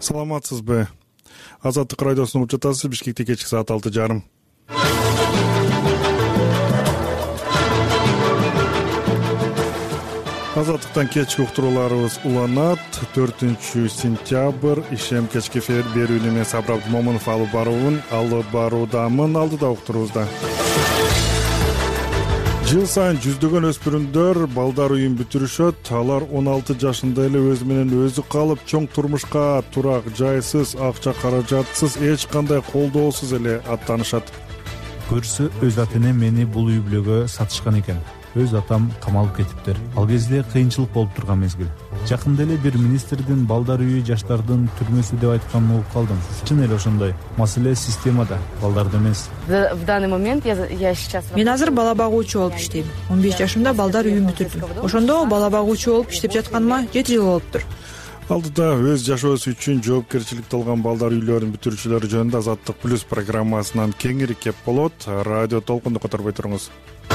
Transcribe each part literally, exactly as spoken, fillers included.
Саламатсызбы? Азаттык радиосун угуп жатасыз. Бишкекте кечки саат алты жарым. Азаттыктан кечки уктурууларыбыз уланат. төртүнчү сентябрь ишем кечки эфир берүүнү мен Сабыр Абдымомунов алып баруун алып баруудамын. Алдыда уктуруубузда. Жыл сайын жүздөгөн өспүрүмдөр балдар үйүн бүтүрүшөт. Алар он алты жашында эле өзү менен өзү калып, чоң турмушка турак жайсыз, акча каражатсыз, эч кандай колдоосуз эле аттанышат. Көрсө өз ата энем мени бул үй бүлөгө сатышкан экен. Өз атам камалып кетиптир. Ал кезде кыйынчылык болуп турган мезгил. Жакында эле бир министрдин балдар үйү жаштардын түрмөсү деп айтканын угуп калдым. Чын эле ошондой. Маселе системада, балдарда эмес. В данный момент я сейчас Мен азыр бала багуучу болуп иштейм. он беш жашымда балдар үйүн бүтүрдүм. Ошондо бала багуучу болуп иштеп жатканыма жети жыл болуптур. Алдыда өз жашоосу үчүн жоопкерчиликти алган балдар үйлөрүн бүтүрүүчүлөр жөнүндө Азаттык плюс программасынан кеңири кеп болот. Радио толкунду которбой туруңуз.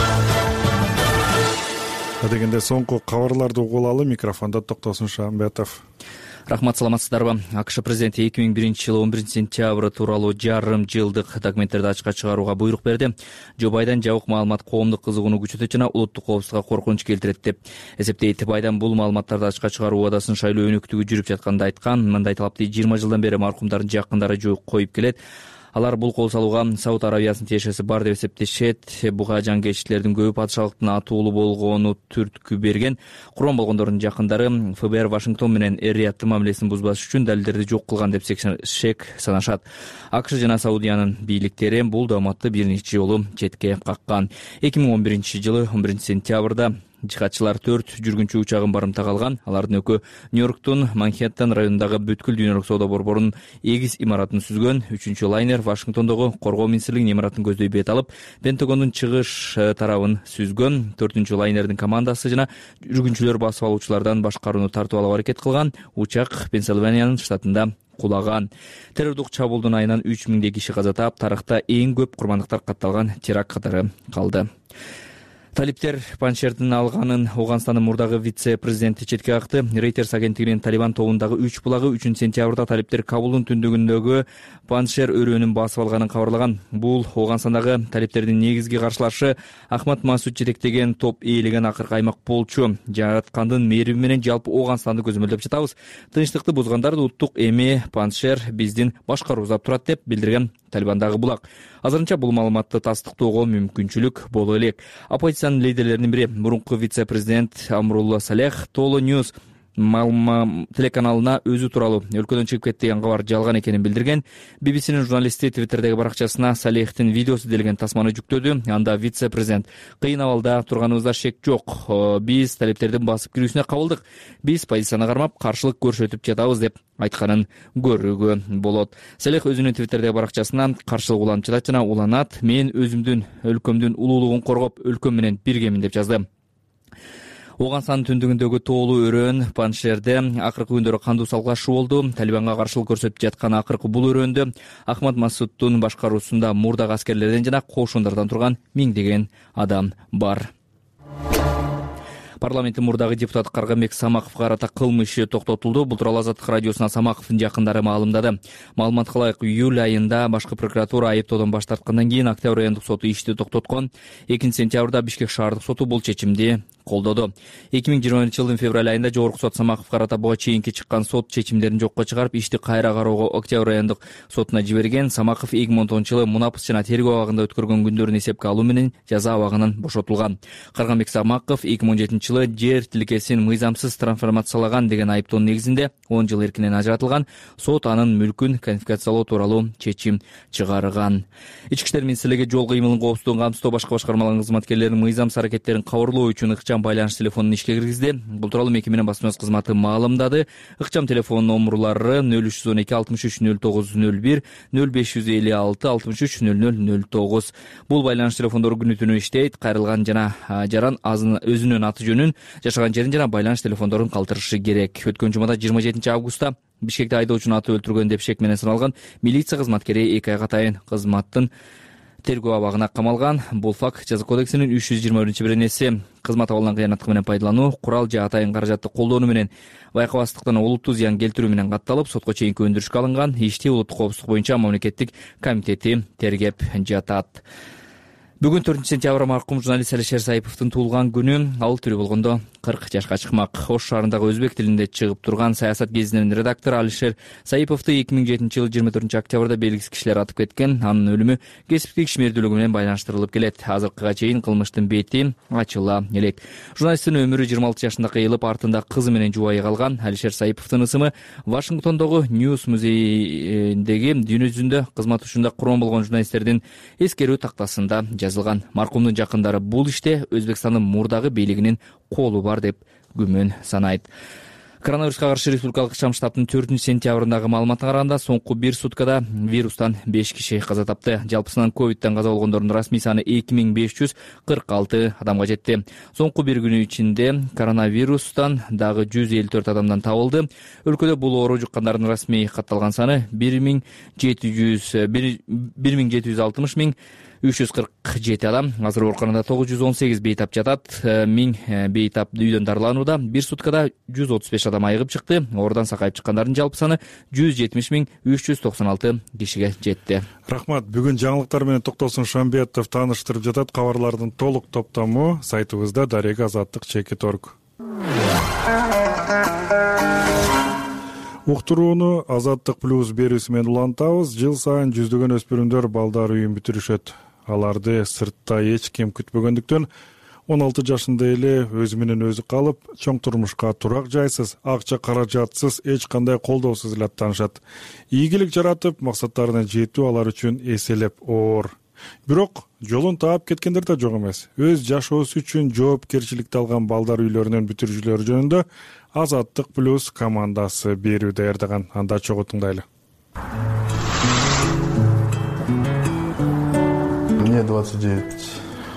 Дегенде соңку кабарларды угуп алалы. Микрофондо Токтосун Шамбетов. Рахмат, саламатсыздарбы? АКШ президенти эки миң биринчи жылы он биринчи сентябрь тууралуу жарым жылдык документтерди ачыкка чыгарууга буйрук берди. Жо Байден жабык маалымат коомдук кызыгууну күчөтөт жана улуттук коопсуздукка коркунуч келтирет деп эсептейт. Байден бул маалыматтарды ачыкка чыгаруу убадасын шайлоо өнөктүгү жүрүп жатканда айткан. Мындай талапты жыйырма жылдан бери маркумдардын жакындары жок коюп келет. Алар бул кол салууга Сауд Арабиясынын тиешеси бар деп эсептешет. Буга жангелчилердин көбү падышалыктын атуулуу болгону түрткү берген. Курман болгондордун жакындары ФБР Вашингтон менен эр-рияттын мамилесин бузбаш үчүн далилдерди жок кылган деп шек санашат. АКШ жана Саудиянын бийликтери бул дааматты бир нече жолу четке каккан. эки миң он биринчи жылы он биринчи сентябрда жихадчылар төрт жүргүнчү учагын барымтага алган. Алардын экөө Нью-Йорктун Манхэттен районундагы бүткүл дүйнөлүк соода борборунун эгиз имаратын сүзгөн. Үчүнчү лайнер Вашингтондогу коргоо министрлигинин имаратын көздөй бет алып, Пентагондун чыгыш тарабын сүзгөн. Төртүнчү лайнердин командасы жана жүргүнчүлөр басып алуучулардан башкарууну тартып алууга аракет кылган. Учак Пенсильваниянын штатында кулаган. Террордук чабуулдун айынан үч миңдей киши каза таап, тарыхта эң көп курмандыктар катталган теракт катары калды. Талиптер Паншердин алганын Ауганстандын мурдагы вице-президенти четке какты. Reuters агенттигинин Талибан тобундагы үч булагы үчүнчү сентябрда талиптер Кабулдун түндүгүндөгү Паншер өрөөнүн басып алганын кабарлаган. Бул Ауганстандагы талиптердин негизги каршылашы Ахмад Масуд жетектеген топ ээлеген акыркы аймак болчу. Жараткандын мээриби менен жалпы Ауганстанды көзөмөлдөп жатабыз. Тынчтыкты бузгандар уттук эми Паншер биздин башкаруубузда турат деп билдирген Талибандагы булак. Азырынча бул маалыматты тастыктоого мүмкүнчүлүк боло элек. Оппозициянын лидерлеринин бири мурунку вице-президент Амрулла Салех Толо Ньюс телеканалына өзү тууралуу өлкөдөн чыгып кетти деген кабар жалган экенин билдирген. би би синин журналисти Твиттердеги баракчасына Салехтин видеосу делген тасманы жүктөдү. Анда вице-президент: кыйын абалда турганыбызда шек жок. Биз талиптердин басып кирүүсүнө кабылдык. Биз позицияны кармап, каршылык көрсөтүп жатабыз деп айтканын көрүүгө болот. Салех өзүнүн Твиттердеги баракчасына каршылык уланып жатат жана уланат: мен өзүмдүн өлкөмдүн улуулугун коргоп, өлкөм менен биргемин деп жазды. Ауганстандын түндүгүндөгү тоолуу өрөөн Паншерде акыркы күндөрү кандуу салгылашуу болду. Талибанга каршылык көрсөтүп жаткан акыркы бул өрөөндө Ахмад Масуддун башкаруусунда мурдагы аскерлерден жана кошундардан турган миңдеген адам бар. Парламенттин мурдагы депутаты Каргамбек Самаковго карата кылмыш иши токтотулду. Бул тууралуу Азаттык радиосуна Самаковдун жакындары маалымдады. Маалыматка ылайык, июль айында башкы прокуратура айыптоодон баш тарткандан кийин Октябрь райондук соту ишти токтоткон. экинчи сентябрда Бишкек шаардык соту бул чечимди колдоду. эки миң жыйырма биринчи жылдын февраль айында жогорку сот Самаковго карата буга чейинки чыккан сот чечимдерин жокко чыгарып, ишти кайра кароого Октябрь райондук сотуна жиберген. Самаков эки миң он тогузунчу жылы мунапыс жана тергөө абагында өткөргөн күндөрүн эсепке алуу менен жаза абагынан бошотулган. Каргамбек Самаков эки миң он жетинчи жылы жер тилкесин мыйзамсыз трансформациялаган деген айыптоонун негизинде он жыл эркинен ажыратылган. Сот анын мүлкүн конфискациялоо тууралуу чечим чыгарган. Ички иштер министрлиги жол кыймылын коопсуздугун камсыздоо башка башкармалардын кызматкерлеринин мыйзамсыз аракеттерин кабарлоо үчүн ыкчам байланыш телефонун ишке киргизди. Бул тууралуу мекеменин басма сөз кызматы маалымдады. Ыкчам телефон номурлары нөл үч жүз он эки алтымыш үч нөл тогуз нөл бир, нөл беш жүз элүү алты алтымыш үч нөл нөл нөл тогуз. Бул байланыш телефондору күнү түнү иштейт. Кайрылган жана жаран азын өзүнүн аты жөнүн, жашаган жерин жана байланыш телефондорун калтырышы керек. Өткөн жумада жыйырма жетинчи августта Бишкекте айдоочуну аты өлтүргөн деп шек менен сыналган милиция кызматкери эки айга атайын кызматтын тергөө абагына камалган. Бул факт жаза кодексинин үч жүз жыйырма биринчи беренеси кызмат абалынан кыянаттык менен пайдалануу, курал же атайын каражатты колдонуу менен байкабастыктан олуттуу зыян келтирүү менен катталып, сотко чейинки өндүрүшкө алынган. Ишти улуттук коопсуздук боюнча мамлекеттик комитети тергеп жатат. Бүгүн төртүнчү сентябрь маркум журналист Алишер Саиповдун туулган күнү. Ал тирүү болгондо кырк жашка чыкмак. Ош шаарындагы өзбек тилинде чыгып турган Саясат гезитинин редактору Алишер Саиповду эки миң жетинчи жылы жыйырма төртүнчү октябрда белгисиз кишилер атып кеткен. Анын өлүмү кесиптик ишмердүүлүгү менен байланыштырылып келет. Азыркыга чейин кылмыштын бети ачыла элек. Журналисттин өмүрү жыйырма алты жашында кыйылып, артында кызы менен жубайы калган. Алишер Саиповдун ысымы Вашингтондогу Ньюс музейиндеги дүйнө жүзүндө кызмат учурунда курман болгон журналисттердин эскерүү тактасында жазылган. Маркумдун жакындары бул иште Өзбекстандын мурдагы бийлигинин колу бар деп күмөн санайт. Коронавируска каршы республикалык ыкчам штабтын төртүнчү сентябрындагы маалыматына караганда, соңку бир суткада вирустан беш киши каза тапты. Жалпысынан ковидтен каза болгондордун расмий саны эки миң беш жүз кырк алты адамга жетти. Соңку бир күнү ичинде коронавирустан дагы жүз элүү төрт адамдан табылды. Өлкөдө бул оору жуккандардын расмий катталган саны бир миң жети жүз алтымыш миң үч жүз кырк жети адам. Азыр ооруканада тогуз жүз он сегиз бейтап жатат. миң бейтап үйдөн дарыланууда. Бир суткада жүз отуз беш адам айыгып чыкты. Оорудан сакайып чыккандардын жалпы саны жүз жетимиш миң үч жүз токсон алты кишиге жетти. Рахмат. Бүгүн жаңылыктар менен Токтосун Шамбетов тааныштырып жатат. Кабарлардын толук топтому сайтыбызда дарега азаттык чекит точка орг. Уктурууну Азаттык плюс берүүсү менен улантабыз. Жыл сайын жүздөгөн өспүрүмдөр балдар үйүн бүтүрүшөт. Аларды сыртта эч ким күтпөгөндүктөн он алты жашында эле өзү менен өзү калып, чоң турмушка турак жайсыз, акча каражатсыз, эч кандай колдоосуз эле аттанышат. Ийгилик жаратып, максаттарына жетүү алар үчүн эселеп оор. Бирок жолун таап кеткендер да жок эмес. Өз жашоосу үчүн жоопкерчиликти алган балдар үйлөрүнүн бүтүрүүчүлөрү жөнүндө Азаттык плюс командасы берүү даярдаган. Анда чогуу тыңдайлы. Мне двадцать девять.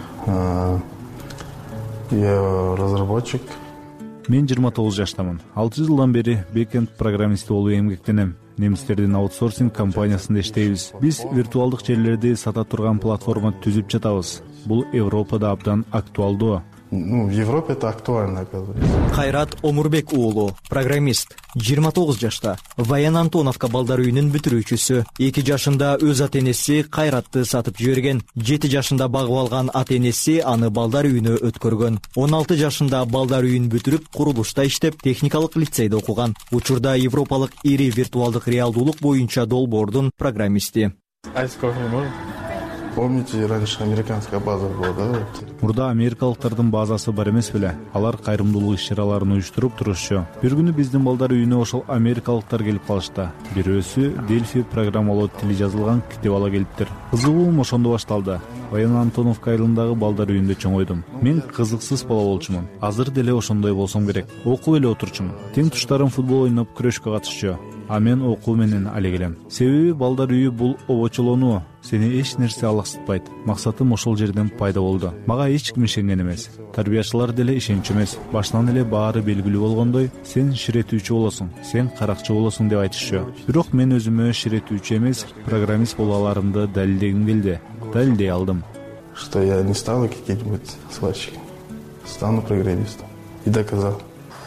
Я разработчик. Мен жыйырма тогуз жаштамын. алты жылдан бери бекенд программисти болуп эмгектенем. Немистердин аутсорсинг компаниясында иштейбиз. Биз виртуалдык жерлерди сата турган платформа түзүп жатабыз. Бул Европада абдан актуалдуу. Ну, в Европе это актуально, оказывается. Кайрат Омурбек уулу, программист, жыйырма тогуз жашта, Баян Антоновка балдар үйүнүн бүтүрүүчүсү. эки жашында өз ата-энеси Кайратты сатып жиберген. жети жашында багып алган ата-энеси аны балдар үйүнө өткөргөн. он алты жашында балдар үйүн бүтүрүп, курулушта иштеп, техникалык лицейде окуган. Учурда европалык ири виртуалдык реалдуулук боюнча долбоордун программисти. Помните, раньше американская база была, да? Мурда америкалыктардын базасы бар эмес беле? Алар кайрымдуулук иш-чараларын уюштуруп турушчу. Бир күнү биздин балдар үйүнө ошол америкалыктар келип калышты. Бирөөсү Дельфи программалоо тили жазылган китеп ала келиптир. Кызыгуум ошондо башталды. Баян Антоновка айылындагы балдар үйүндө чоңойдум. Мен кызыксыз бала болчумун. Азыр деле ошондой болсом керек. Окуп эле отурчумун. Тең туштарым футбол ойноп күрөшкө катышчу. А мен окуу менен алегелем. Себеби балдар үйү бул обочолонуу. Сени эч нерсе алаксытпайт. Максатым ошол жерден пайда болду. Мага эч ким ишенген эмес. Тарбиячылар деле ишенчү эмес. Баштан эле баары белгилүү болгондой, сен ширетүүчү болосуң, сен каракчы болосуң деп айтышчу. Бирок мен өзүмө ширетүүчү эмес, программист боло аларымды далилдегим келди. Далилдей алдым. Что я не стану каким-нибудь сварщиком. Стану программистом. И доказал.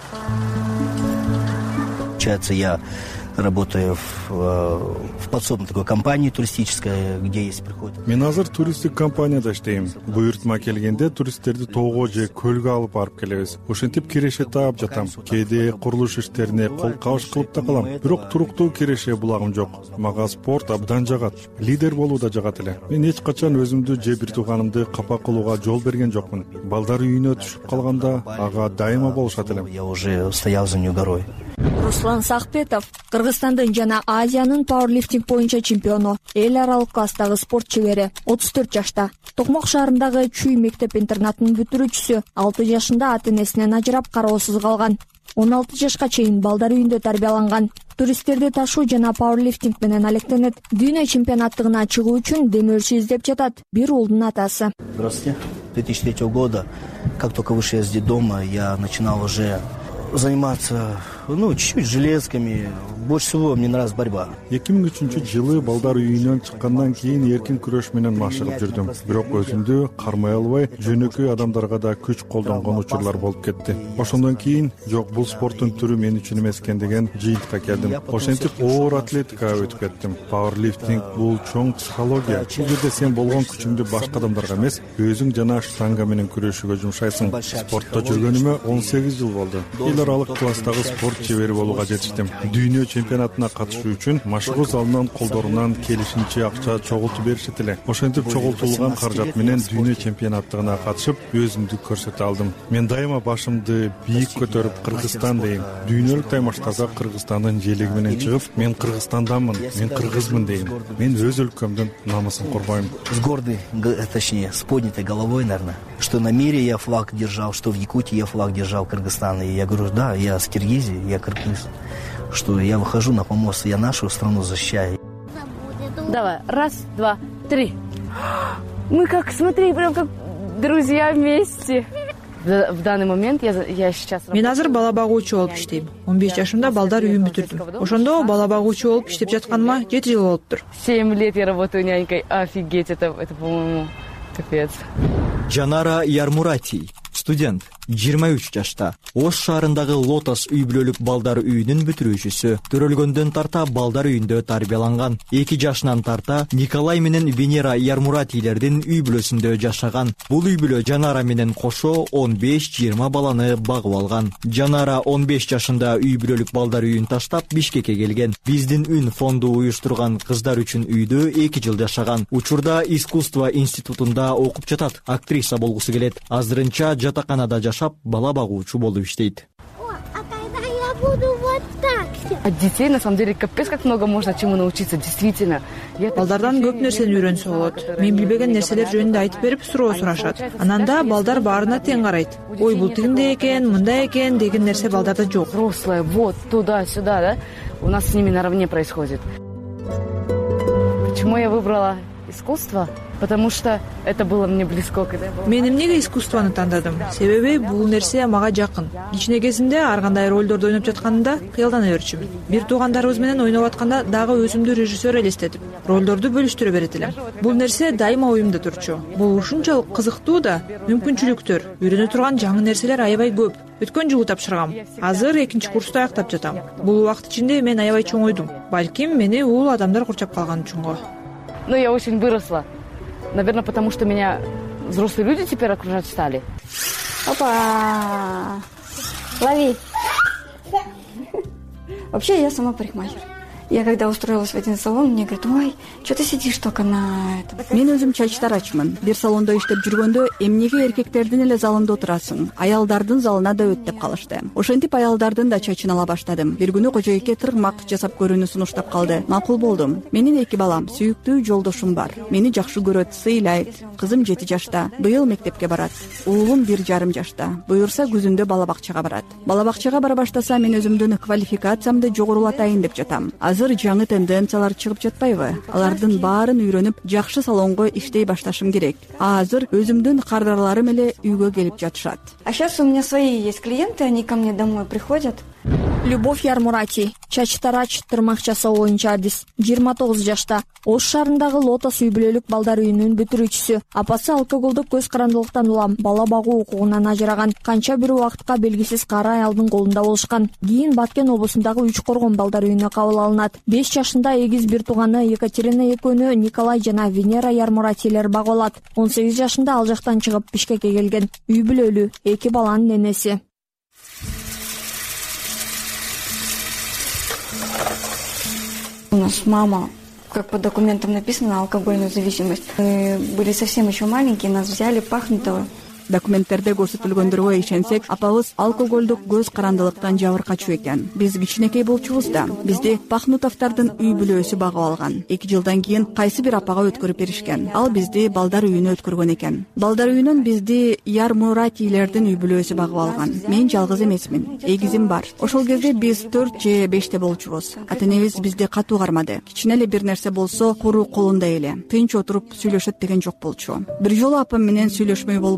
Получается, я работаю в, в подсобной такой компании туристической, где есть приход. Мен азыр туристтик компанияда иштейм. Буйртма келгенде туристтерди тоого же көлгө алып барып келебиз. Ошентип киреше таап жатам. Кээде курулуш иштерине кол кабыш кылып да калам. Бирок туруктуу киреше булагым жок. Мага спорт абдан жагат. Лидер болуу да жагат эле. Мен эч качан өзүмдү же бир тууганымды капа кылууга жол берген жокмун. Балдар үйүнө түшүп калганда ага дайыма болушат элем. Я уже стоял за ней горой. Руслан Сахпетов Кыргызстандын жана Азиянын пауэрлифтинг боюнча чемпиону, эл аралык класстагы спорт чебери, отуз төрт жашта. Токмок шаарындагы Чүй мектеп-интернатынын бүтүрүүчүсү, алты жашында ата-энесинен ажырап кароосуз калган. он алты жашка чейин балдар үйүндө тарбияланган. Туристтерди ташуу жана пауэрлифтинг менен алектенет. Дүйнө чемпионаттыгына чыгуу үчүн демөөрчү издеп жатат. Бир уулдун атасы. Здравствуйте. две тысячи третьего года, как только вышел из детдома, я начинал уже заниматься ну, чуть-чуть железками. Больше всего мне нравится борьба. эки миң үчүнчү жылы балдар үйүнөн чыккандан кийин эркин күрөш менен машыгып жүрдүм. Бирок өзүмдү кармай албай, жөнөкөй адамдарга да күч колдонгон учурлар болуп кетти. Ошондон кийин жок, бул спорттун түрү мен үчүн эмес экен деген жыйынтыкка келдим. Ошентип оор атлетикага өтүп кеттим. Пауэрлифтинг бул чоң психология. Бул жерде сен болгон күчүңдү башка адамдарга эмес, өзүң жана штанга менен күрөшүүгө жумшайсың. Спортто жүргөнүмө он сегиз жыл болду. Эл аралык класстагы спорт чебери болууга жетиштим. Дүйнө чемпионатына катышуу үчүн машыгуу залынын колдорунан келишинче акча чогултуп беришет эле. Ошентип чогултулган каражат менен дүйнө чемпионаттыгына катышып, өзүмдү көрсөтө алдым. Мен дайыма башымды бийик көтөрүп Кыргызстан дейм. Дүйнөлүк таймаштарда Кыргызстандын желеги менен чыгып, мен Кыргызстанданмын, мен кыргызмын дейм. Мен өз өлкөмдүн намысын коргойм. С гордой, точнее, с поднятой головой, наверное, что на мире я флаг держал, что в Якутии я флаг держал Кыргызстана. И я говорю, да, я с Киргизии, я кыргыз, что я выхожу на помост, я нашу страну защищаю. Давай, раз, два, три. Мы как, смотри, прям как друзья вместе. В данный момент я, я сейчас... Мен азыр бала багуучу болуп иштейм. он беш жашымда балдар үйүн бүтүрдүм. Ошондо бала багуучу болуп иштеп жатканыма жети жыл болуптур. семь лет я работаю нянькой. Офигеть, это, это по-моему, капец. Жанара Ярмурати, студент, жыйырма үч жашта. Ош шаарындагы Лотос үй бүлөлүк балдар үйүнүн бүтүрүүчүсү. Төрөлгөндөн тарта балдар үйүндө тарбияланган. эки жашынан тарта Николай менен Венера Ярмуратилердин үй бүлөсүндө жашаган. Бул үй бүлө Жанара менен кошо он беш жыйырма баланы багып алган. Жанара он беш жашында үй бүлөлүк балдар үйүн таштап Бишкекке келген. Биздин үн фонду уюштурган кыздар үчүн үйдө эки жыл жашаган. Учурда искусство институтунда окуп жатат. Актриса болгусу келет. Азырынча жатаканада жашап, бала багуучу болуп иштейт. От детей, на самом деле, капец как много можно чему научиться, действительно. Балдардан көп нерсени үйрөнсө болот. Мен билбеген нерселер жөнүндө айтып берип, суроо сурашат. Анан да балдар баарына тең карайт. Ой, бул тигиндей экен, мындай экен деген нерсе балдарда жок. Взрослые, вот, туда-сюда, да? У нас с ними наравне происходит. Почему я выбрала искусство? Потому что это было мне близко, когда я была... Мен эмнеге искусствону тандадым? Себеби бул нерсе мага жакын. Кичине кезинде ар кандай ролдорду ойноп жатканымда кыялдана берчүмүн. Бир туугандарыбыз менен ойноп атканда дагы өзүмдү режиссер элестетип, ролдорду бөлүштүрө берет элем. Бул нерсе дайыма оюмда турчу. Бул ушунчалык кызыктуу да, мүмкүнчүлүктөр, үйрөнө турган жаңы нерселер аябай көп. Өткөн жылы тапшыргам. Азыр экинчи курсту аяктап жатам. Бул убакыт ичинде мен аябай чоңойдум. Балким мени уул адамдар курчап калган үчүн. Но я очень выросла. Наверное, потому что меня взрослые люди теперь окружать стали. Опа! Лови! Вообще, я сама парикмахер. Я когда устроилась в один салон, мне говорят, ой, что ты сидишь только на этом. Мен өзүм чачтарачмын. Бир салондо иштеп жүргөндө эмнеге эркектердин эле залында отурасың? Аялдардын залына да өт деп калышты. Ошентип аялдардын да чачын ала баштадым. Бир күнү кожойке тырмак жасап көрүүнү сунуштап калды. Макул болдум. Менин эки балам, сүйүктүү жолдошум бар. Мени жакшы көрөт, сыйлайт. Кызым жети жашта. Быйыл мектепке барат. Уулум бир жарым жашта. Буюрса күзүндө бала бакчага барат. Бала бакчага бара баштаса мен өзүмдүн квалификациямды жогорулатайын деп жатам. Азыр жаңы тенденциялар чыгып жатпайбы? Алардын баарын үйрөнүп, жакшы салонго иштей башташым керек. А азыр өзүмдүн кардарларым эле үйгө келип жатышат. А сейчас у меня свои есть клиенты, они ко мне домой приходят. Любовь Ярмурати, чачтарач тырмак жасоо боюнча ардист, жыйырма тогуз жашта. Ош шаарындагы Лотос үй бүлөлүк балдар үйүнүн бүтүрүүчүсү. Апасы алкоголдук көз карандылыктан улам бала багуу укугунан ажыраган. Канча бир убакытка белгисиз кара аялдын колунда болушкан. Кийин Баткен облусундагы Үч Коргон балдар үйүнө кабыл алынат. беш жашында эгиз бир тууганы Екатерина экөөнү Николай жана Венера Ярмуратилер багып алат. он сегиз жашында ал жактан чыгып Бишкекке келген. Үй бүлөлүү, эки баланын энеси. У нас мама, как по документам написано, алкогольную зависимость. Мы были совсем еще маленькие, нас взяли Пахнутова. Документтерде көрсөтүлгөндөргө ишенсек, апабыз алкоголдук көз карандылыктан жабыркачу экен. Биз кичинекей болчубуз да. Бизди Пахнутовдордун үй бүлөсү багып алган. эки жылдан кийин кайсы бир апага өткөрүп беришкен. Ал бизди балдар үйүнө өткөргөн экен. Балдар үйүнөн бизди Ярмуратилердин үй бүлөсү багып алган. Мен жалгыз эмесмин. Эгизим бар. Ошол кезде биз төрт же беште болчубуз. Ата-энебиз бизди катуу кармады. Кичине эле бир нерсе болсо, куру колунда эле. Тынч отуруп сүйлөшөт деген жок болчу. Бир жолу апам менен сүйлөшмөй болуп отурган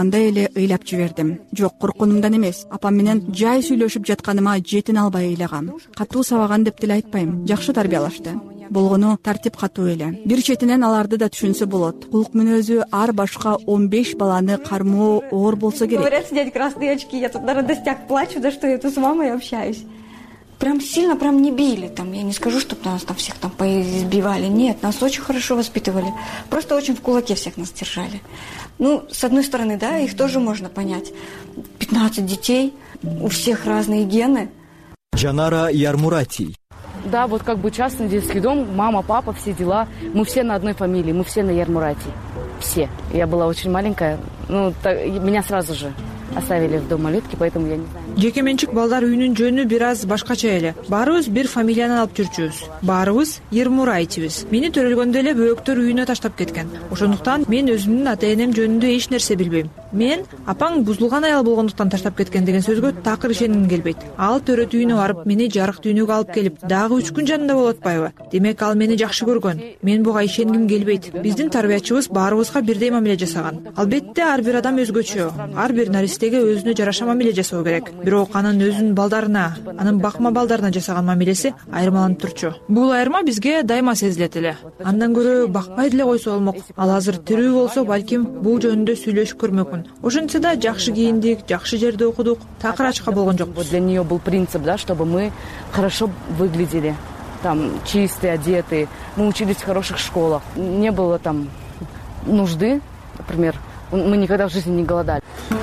кандай эле ыйлап жибердим. Жок, коркконумдан эмес, апам менен жай сүйлөшүп жатканыма жетин албай ыйлагам. Катуу сабаган деп деле айтпайм, жакшы тарбиялашты. Болгону тартип катуу эле. Бир четинен аларды да түшүнсө болот. Кулк мүнөзү ар башка он беш баланы кармоо оор болсо керек. Говорят, снять красные очки. Я тут на радостях плачу, да что я тут с мамой общаюсь. Прям сильно прям не били там. Я не скажу, чтобы нас там всех там поизбивали. Нет, нас очень хорошо воспитывали. Просто очень в кулаке всех нас держали. Ну, с одной стороны, да, их тоже можно понять. пятнадцать детей, у всех разные гены. Жанара Ярмуратий. Да, вот как бы частный детский дом, мама, папа, все дела. Мы все на одной фамилии, мы все на Ярмуратии. Все. Я была очень маленькая. Ну, так, меня сразу же оставили в дом малютки, поэтому я не знаю. Жеке менчик балдар үйүнүн жөнү бир аз башкача эле. Баарыбыз бир фамилияны алып жүрчүбүз. Баарыбыз Ермурайтибиз. Мени төрөлгөндө эле бөөктөр үйүнө таштап кеткен. Ошондуктан мен өзүмдүн ата энем жөнүндө эч нерсе билбейм. Мен апаң бузулган аял болгондуктан таштап кеткен деген сөзгө такыр ишенгим келбейт. Ал төрөт үйүнө барып, мени жарык дүйнөгө алып келип, дагы үч күн жанында болуп атпайбы? Демек ал мени жакшы көргөн. Мен буга ишенгим келбейт. Биздин тарбиячыбыз баарыбызга бирдей мамиле жасаган. Албетте ар бир адам өзгөчө. Ар бир наристеге өзүнө жараша мамиле жасоо керек. Бирок анын өзүнүн балдарына, анын бакма балдарына жасаган мамилеси айырмаланып турчу. Бул айырма бизге дайыма сезилет эле. Андан көрө бакпай деле койсо болмок. Ал азыр тирүү болсо, балким бул жөнүндө сүйлөшүп көрмөкмүн. Ошентсе да жакшы кийиндик, жакшы жерде окудук, такыр ачка болгон жокпуз. Для нее был принцип, да, чтобы мы хорошо выглядели, там, чистые, одетые. Мы учились в хороших школах. Не было там нужды, например, мы никогда в жизни не голодали.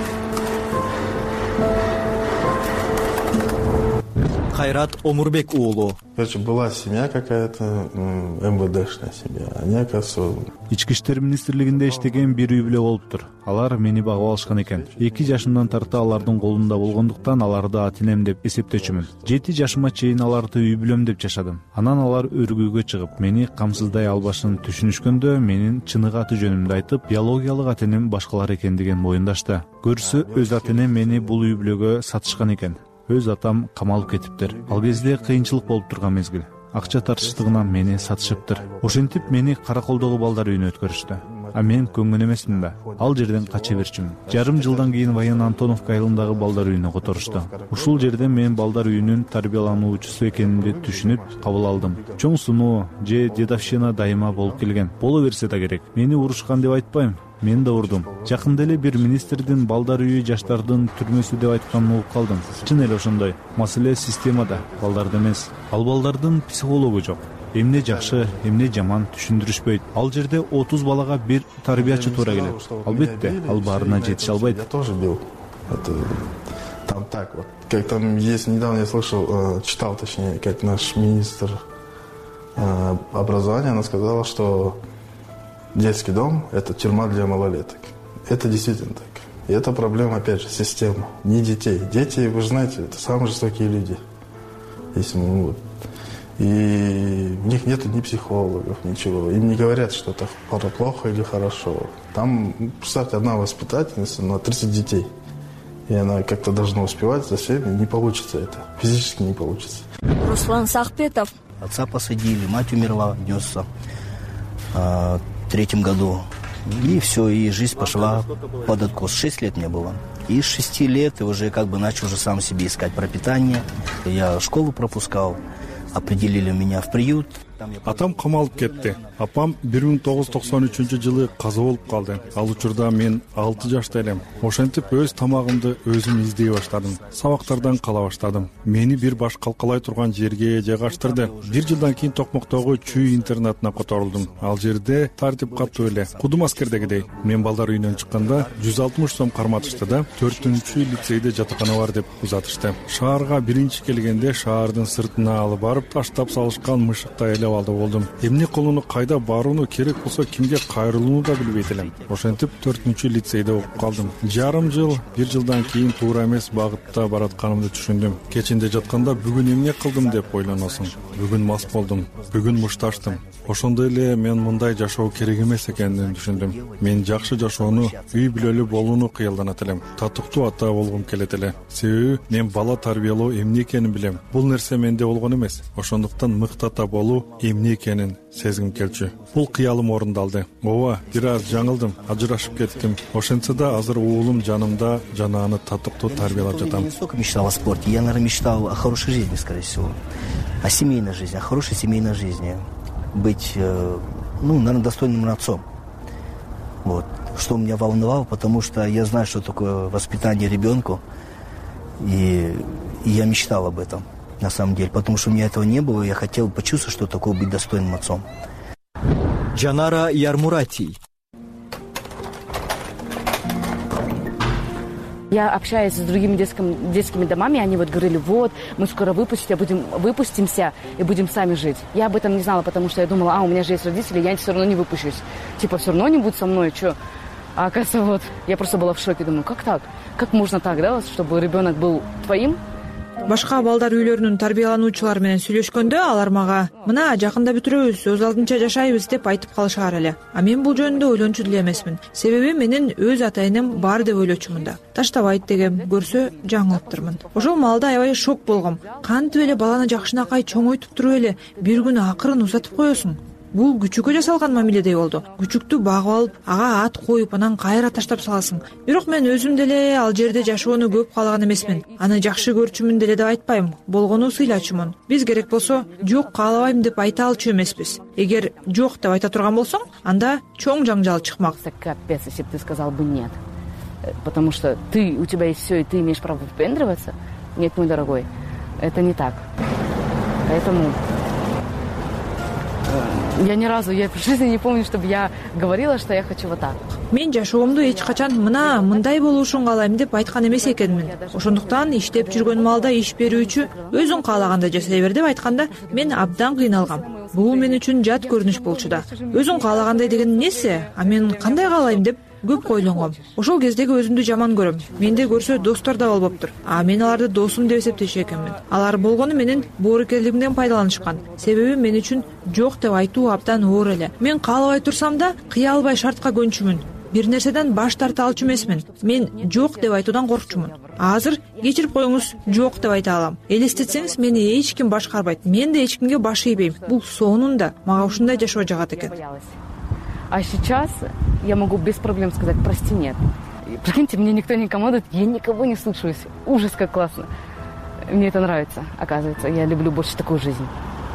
Кайрат Омурбек уулу. Короче, была семья какая-то, эм вэ дэшная семья. Они, оказывается... Ички иштер министрлигинде иштеген бир үй бүлө болуптур. Алар мени багып алышкан экен. эки жашымдан тарта алардын колунда болгондуктан аларды ата-энем деп эсептечүмүн. жети жашыма чейин аларды үй бүлөм деп жашадым. Анан алар өргүүгө чыгып, мени камсыздай албашын түшүнүшкөндө менин чыныгы аты жөнүмдү айтып, биологиялык ата-энем башкалар экендигин моюндашты. Көрсө, өз ата-энем мени бул үй бүлөгө сатышкан экен. Өз атам камалып кетиптир. Ал кезде кыйынчылык болуп турган мезгил. Акча тартыштыгынан мени сатышыптыр. Ошентип мени Караколдогу балдар үйүнө өткөрүштү. А мен көнгөн эмесмин да. Ал жерден кача берчүмүн. Жарым жылдан кийин Ваян Антоновка айылындагы балдар үйүнө которушту. Ушул жерде мен балдар үйүнүн тарбиялануучусу экенимди түшүнүп кабыл алдым. Чоң сунуу же дедовщина дайыма болуп келген. Боло берсе да керек. Мени урушкан деп айтпайм. Мен да урдум. Жакында эле бир министрдин балдар үйү жаштардын түрмөсү деп айтканын угуп калдым. Чын эле ошондой. Маселе системада, балдарда эмес. Ал балдардын психологу жок. Эмне жакшы, эмне жаман түшүндүрүшпөйт. Ал жерде отуз балага бир тарбиячы туура келет. Албетте, ал баарына жетише албайт. Я тоже бил. Это там так вот. Как там есть, недавно я слышал, читал, точнее, как наш министр образования, она сказала, что детский дом – это тюрьма для малолеток. Это действительно так. И это проблема, опять же, системы, не детей. Дети, вы же знаете, это самые жестокие люди. Если мы, вот. И у них нет ни психологов, ничего. Им не говорят, что это плохо или хорошо. Там, представьте, одна воспитательница на тридцать детей. И она как-то должна успевать за всеми. Не получится это. Физически не получится. Руслан Сахпетов. Отца посадили, мать умерла в девяносто третьем году. И все, и жизнь пошла под откос. Шесть лет мне было. И с шести лет я уже как бы начал уже сам себе искать пропитание. Я школу пропускал. Определили меня в приют. Атам камалып кетти. Апам бир миң тогуз жүз токсон үчүнчү жылы каза болуп калды. Ал учурда мен алты жашта элем. Ошентип өз тамагымды өзүм издей баштадым. Сабактардан кала баштадым. Мени бир баш калкалай турган жерге жайгаштырды. Бир жылдан кийин Токмоктогу чүй интернатына которулдум. Ал жерде тартип катуу эле. Кудум аскердегидей. Мен балдар үйүнөн чыкканда жүз алтымыш сом карматышты да, төртүнчү лицейде жатакана бар деп узатышты. Шаарга биринчи келгенде шаардын сыртына алып барып таштап салышкан мышыктай эле алды болдум. Эмне колуну кайда барууну, керек болсо кимге кайрылууну да билбейт элем. Ошентип төртүнчү лицейде окуп калдым. Жарым жыл, бир жылдан кийин туура эмес багытта баратканымды түшүндүм. Кечинде жатканда бүгүн эмне кылдым деп ойлоносуң. бүгүн мас болдум, бүгүн мушташтым. Ошондой эле мен мындай жашоо керек эмес экенин түшүндүм. Мен жакшы жашоону, үй бүлөлүү болууну кыялданат элем. Татыктуу ата болгум келет эле. Себеби мен бала тарбиялоо эмне экенин билем. Бул нерсе менде болгон эмес. Ошондуктан мыкты ата болуу эмне экенин сезгим келчү. Бул кыялым орундалды. Ооба, бир аз жаңылдым, ажырашып кеттим. Ошентсе да азыр уулум жанымда, жана аны татыктуу тарбиялап жатам. Я не столько мечтал о спорте, я, наверное, мечтал о хорошей жизни, скорее всего. О семейной жизни, о хорошей семейной жизни. Быть, ну, наверное, достойным отцом. Вот. Что меня волновало, потому что я знаю, что такое воспитание ребенку, и, и я мечтал об этом, на самом деле. Потому что у меня этого не было, и я хотел почувствовать, что такое быть достойным отцом. Жанара Ярмуратий. Я общаюсь с другими детскими, детскими домами, они вот говорили, вот, мы скоро выпустимся, будем, выпустимся и будем сами жить. Я об этом не знала, потому что я думала, а, у меня же есть родители, я все равно не выпущусь. Типа, все равно не будет со мной, что? А оказывается, вот, я просто была в шоке, думаю, как так? Как можно так, да, вот, чтобы ребенок был твоим? Башка балдар үйлөрүнүн тарбиялануучулары менен сүйлөшкөндө алар мага мына жакында бүтүрөбүз, өз алдынча жашайбыз деп айтып калышаар эле. А мен бул жөнүндө ойлончу деле эмесмин. Себеби менин өз ата энем бар деп ойлочумун да. Таштабайт дегем, көрсө жаңылыптырмын. Ошол маалда аябай шок болгом. Кантип эле баланы жакшынакай чоңойтуп туруп эле бир күнү акырын узатып коесуң? Бул күчүккө жасалган мамиледей болду. Күчүктү багып алып, ага ат коюп, анан кайра таштап саласың. Бирок мен өзүм деле ал жерде жашоону көп каалаган эмесмин. Аны жакшы көрчүмүн деле деп айтпайм. Болгону сыйлачумун. Биз керек болсо жок каалабайм деп айта алчу эмеспиз. Эгер жок деп айта турган болсоң, анда чоң жаңжал чыкмак. Капец, если бы ты сказал бы нет. Потому что ты, у тебя есть все, и ты имеешь право выпендриваться. Нет, мой дорогой, это не так. Поэтому... Я ни разу, я в жизни не помню, чтобы я говорила, что я хочу вот так. Мен жашоомду эч качан мына мындай болушун каалайм деп айткан эмес экенмин. Ошондуктан иштеп жүргөн маалда иш берүүчү өзүң каалагандай жасай бер деп айтканда мен абдан кыйналгам. Бул мен үчүн жат көрүнүш болчу да. Өзүң каалагандай деген эмнеси? А мен кандай каалайм деп көп ойлонгом. Ошол кездеги өзүмдү жаман көрөм. Менде көрсө достор да болбоптур. А мен аларды досум деп эсептеши экенмин. Алар болгону менин боорукерлигимден пайдаланышкан. Себеби мен үчүн жок деп айтуу абдан оор эле. Мен каалабай турсам да кыя албай шартка көнчүмүн. Бир нерседен баш тарта алчу эмесмин. Мен жок деп айтуудан коркчумун. Азыр кечирип коюңуз, жок деп айта алам. Элестетсеңиз, мени эч ким башкарбайт. Мен да эч кимге баш ийбейм. Бул сонунда мага ушундай жашоо жагат экен. А сейчас я могу без проблем сказать «прости, нет». Прикиньте, мне никто не командует, я никого не слушаюсь. Ужас, как классно. Мне это нравится, оказывается. Я люблю больше такую жизнь.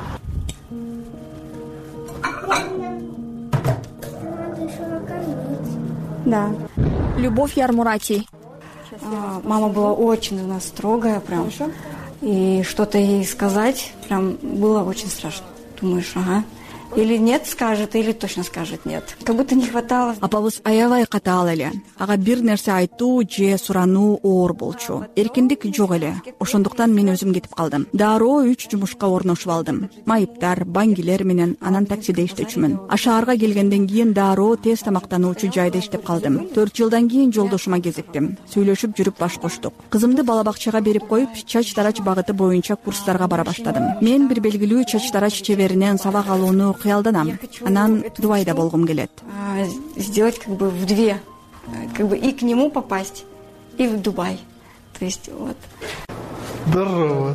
Да. Любовь Ярмуратий. А, мама была очень у нас строгая, прям. И что-то ей сказать прям было очень страшно. Думаешь, ага. Или нет скажет, или точно скажет нет. Как будто не хватало. Апабыз аябай катаал эле. Ага бир нерсе айтуу же сурануу оор болчу. Эркиндик жок эле. Ошондуктан мен өзүм кетип калдым. Дароо үч жумушка орношуп алдым. Майыптар, баңгилер менен анан таксиде иштечүмүн. А шаарга келгенден кийин дароо тез тамактануучу жайда иштеп калдым. төрт жылдан кийин жолдошума кезиктим. Сүйлөшүп жүрүп баш коштук. Кызымды бала бакчага берип коюп, чач тарач багыты боюнча курстарга бара баштадым. Мен бир белгилүү чач тарач чеберинен сабак алууну кыялданам. Анан Дубайда болгум келет. А, сделать как бы в две, как бы и к нему попасть, и в Дубай. То есть вот. Здорово.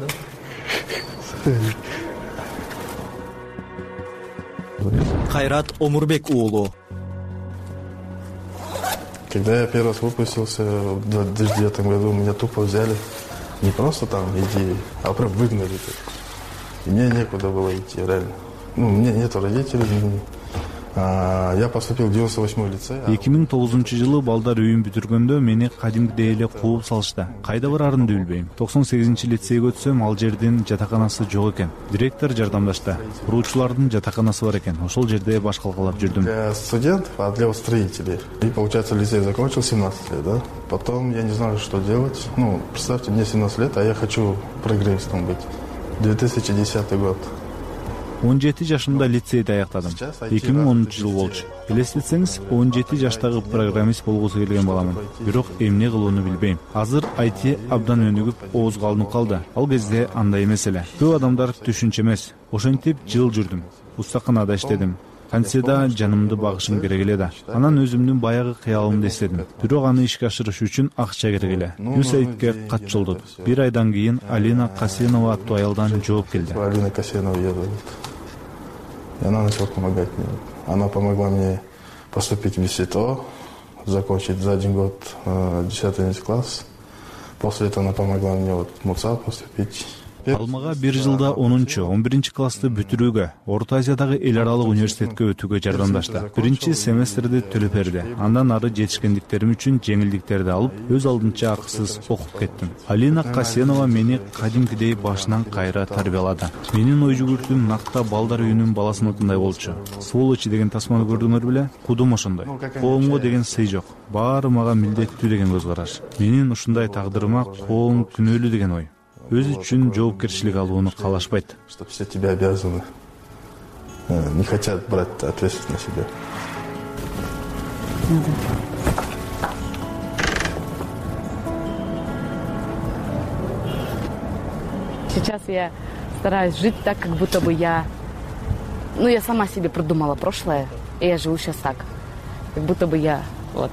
Кайрат Омурбек уулу. Когда я первый раз выпустился в две тысячи девятом году, меня тупо взяли. Не просто там иди, а прям выгнали. И мне некуда было идти, реально. Ну, у меня нету родителей. А, я поступил в девяносто восьмой лицей. эки миң тогузунчу жылы балдар үйүн бүтүргөндө мени кадимкидей эле кууп салышты. Кайда барарымды билбейм. токсон сегизинчи лицейге өтсөм, ал жердин жатаканасы жок экен. Директор жардамдашты. Куруучулардын жатаканасы бар экен. Ошол жерде баш калкалап жүрдүм. Для студентов, а для строителей. И, получается, лицей закончил семнадцать лет, да? Потом я не знаю, что делать. Ну, представьте, мне семнадцать лет, а я хочу программистом быть. две тысячи десятый год. он жети жашымда лицейди аяктадым. эки миң онунчу жыл болчу. Элестетсеңиз, он жети жаштагы программист болгусу келген баламын. Бирок эмне кылууну билбейм. Азыр ай ти абдан өнүгүп, оозго алынып калды. Ал кезде андай эмес эле. Көп адамдар түшүнчө эмес. Ошентип жыл жүрдүм. Устаканада иштедим. Кансияда жанымды багышым керек эле да. Анан өзүмдүн баягы кыялымды эстедим. Бирок аны ишке ашырыш үчүн акча керек эле. Юсаидке кат жолдодук. Бир айдан кийин Алина Касенова аттуу аялдан жооп келди. Алина Касенова её зовут. И она начала помогать мне. Она помогла мне поступить в ИСИТО, закончить за один год десятый класс. После этого она помогла мне вот в МУЦА поступить. Ал мага бир жылда онунчу, он биринчи классты бүтүрүүгө, Орто Азиядагы эл аралык университетке өтүүгө жардамдашты. Биринчи семестрди төлөп берди. Андан ары жетишкендиктерим үчүн жеңилдиктерди алып, өз алдынча акысыз окуп кеттим. Алина Касенова мени кадимкидей башынан кайра тарбиялады. Менин ой жүгүртүүм накта балдар үйүнүн баласыныкындай болчу. Сволочи деген тасманы көрдүңөр беле? Кудум ошондой. Коомго деген сый жок. Баары мага милдеттүү деген көз караш. Менин ушундай тагдырыма коом күнөөлүү деген ой. Өзү үчүн жоопкерчилик алууну каалашпайт. Что все тебе обязаны, не хотят брать ответственность на себя. Сейчас я стараюсь жить так, как будто бы я... Ну, я сама себе придумала прошлое, и я живу сейчас так. Как будто бы я... Вот.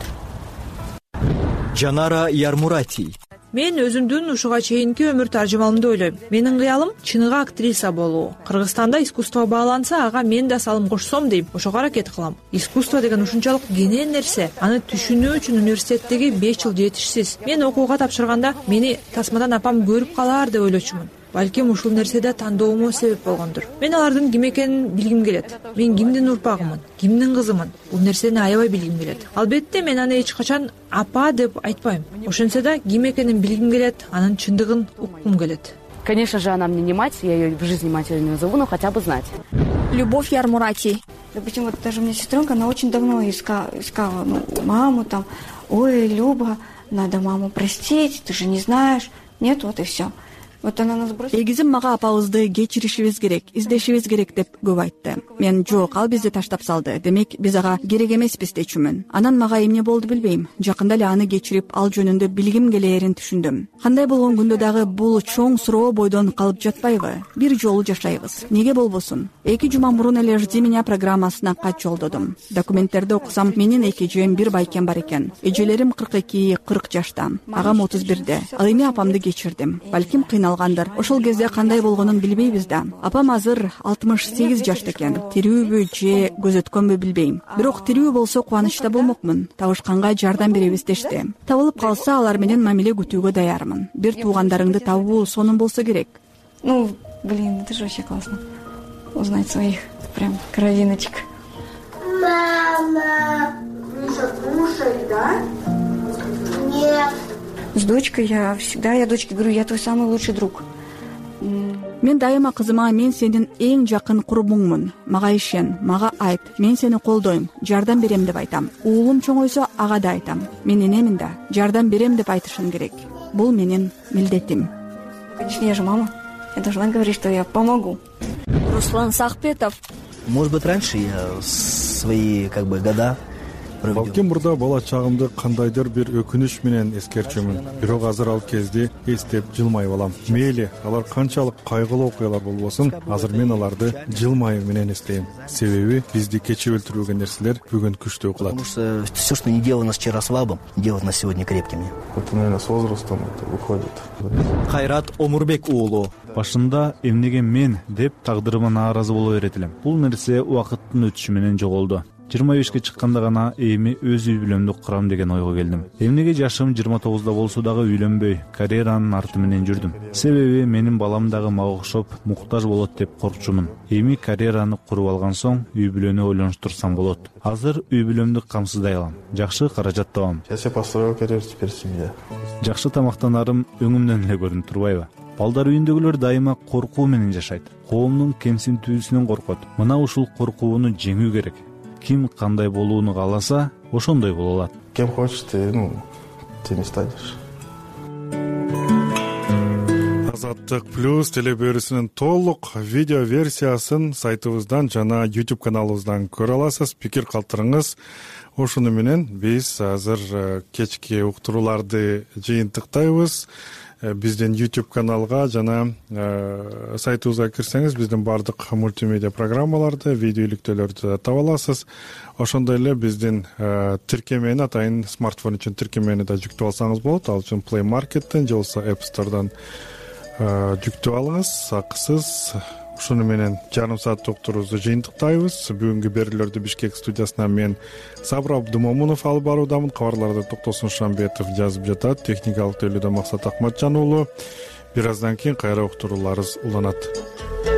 Жанара Ярмурати. Мен өзүмдүн ушуга чейинки өмүр таржымалымды ойлойм. Менин кыялым чыныгы актриса болуу. Кыргызстанда искусство бааланса, ага мен да салым кошсом дейм. Ошого аракет кылам. Искусство деген ушунчалык кенен нерсе. Аны түшүнүү үчүн университеттеги беш жыл жетишсиз. Мен окууга тапшырганда мени тасмадан апам көрүп калар деп ойлочумун. Балким ушул нерседе тандоомо себеп болгондур. Мен алардын ким экенин билгим келет. Мен кимдин урпагымын, кимдин кызымын. Бул нерсени аябай билгим келет. Албетте мен аны эч качан апа деп айтпайм. Ошентсе да ким экенин билгим келет, анын чындыгын уккум келет. Конечно же, она мне не мать, я ее в жизни матерью не назову, но хотя бы знать. Любовь Ярмурати. Допустим, вот даже у меня сестренка, она очень давно искала, искала ну, маму там. Ой, Люба, надо маму простить, ты же не знаешь. Нет, вот и все. Вот она нас бросила. Эгизим мага апабызды кечиришибиз керек, издешибиз керек деп көп айтты. Мен жок, ал бизди таштап салды. Демек, биз ага керек эмеспиз дечүмүн. Анан мага эмне болду билбейм. Жакында эле аны кечирип, ал жөнүндө билгим келээрин түшүндүм. Кандай болгон күндө дагы бул чоң суроо бойдон калып жатпайбы? Бир жолу жашайбыз. Неге болбосун? Эки жума мурун эле «Жди меня» программасына кат жолдодум. Документтерди окусам, менин эки эжем, бир байкем бар экен. Эжелерим кырк эки кырк жашта, агам отуз бирде. Ал эми апамды кечирдим. Балким кыйналгандыр. Ошол кезде кандай болгонун билбейбиз да. Апам азыр алтымыш сегиз жашта экен. Тирүүбү же көзөткөнбү билбейм. Бирок тирүү болсо кубанычта болмокмун. Табышканга жардам беребиз дешти. Табылып калса, алар менен мамиле күтүүгө даярмын. Бир туугандарыңды табуу сонун болсо керек. Ну, блин, это же вообще классно. Узнать своих прям кровиночек. Мама, Миша, кушай, да? Нет. С дочкой я всегда, я дочке говорю, я твой самый лучший друг. Мен дайыма кызыма мен сенин эң жакын курбуңмун. Мага ишен, мага айт. Мен сени колдойм, жардам берем деп айтам. Уулум чоңойсо ага да айтам. Мен энемин да, жардам берем деп айтышым керек. Бул менин милдетим. Конечно, я же мама. Я должна говорить, что я помогу. Руслан Сахпетов. Может быть, раньше я свои как бы года Балким мурда бала чагымды кандайдыр бир өкүнүч менен эскерчүмүн. Бирок азыр ал кезде эстеп жылмайып алам. Мейли, алар канчалык кайгылуу окуялар болбосун, азыр мен аларды жылмайуу менен эстейм. Себеби бизди кече өлтүрүүгөн нерселер бүгүн күчтүү кылат. Потому что все, что не делано вчера слабым, делать нас сегодня крепкими. Это, наверное, с возрастом это выходит. Кайрат Омурбек уулу. Башында эмнеге мен деп тагдырыма нааразы боло берет элем. Бул нерсе убакыттын өтүшү менен жоголду. жыйырма бешке чыкканда гана эми өз үй бүлөмдү курам деген ойго келдим. Эмнеге жашым жыйырма тогузда болсо дагы үйлөнбөй, карьеранын арты менен жүрдүм. Себеби менин балам дагы мага окшоп муктаж болот деп коркчумун. Эми карьераны куруп алган соң үй бүлөнү ойлонуштурсам болот. Азыр үй бүлөмдү камсыздай алам. Жакшы каражат табам. Я себе построил карьеру, теперь семья. Жакшы тамактанарым өңүмдөн эле көрүнүп турбайбы? Балдар үйүндөгүлөр дайыма коркуу менен жашайт. Коомдун кемсинтүүсүнөн коркот. Мына ушул коркууну жеңүү керек. Ким кандай болууну кааласа, ошондой боло алат. Кем хочешь ты, ну, ты не станешь. Азат Алтык плюс телебөрүсүнүн толук видео версиясын сайтыбыздан жана YouTube каналыбыздан көрө аласыз. Пикир калтырыңыз. Ошону менен биз азыр кечки уктурууларды жыйынтыктайбыз. Биздин YouTube каналга жана сайтыбызга кирсеңиз, биздин бардык мультимедиа программаларды, видео иликтөөлөрдү таба аласыз. Ошондой эле биздин тиркемени, атайын смартфон үчүн тиркемени да жүктөп алсаңыз болот. Ал үчүн Play Market'тен же болбосо App Store'дан жүктөп алыңыз, акысыз. Ушуну менен жарым саат уктуруубузду жыйынтыктайбыз. Бүгүнкү берүүлөрдү Бишкек студиясынан мен Сабыр Абдымомунов алып баруудамын. Кабарларды Токтосун Шамбетов жазып жатат. Техникалык тейлөөдө Максат Акматжан уулу. Бир аздан кийин кайра уктурууларыбыз уланат.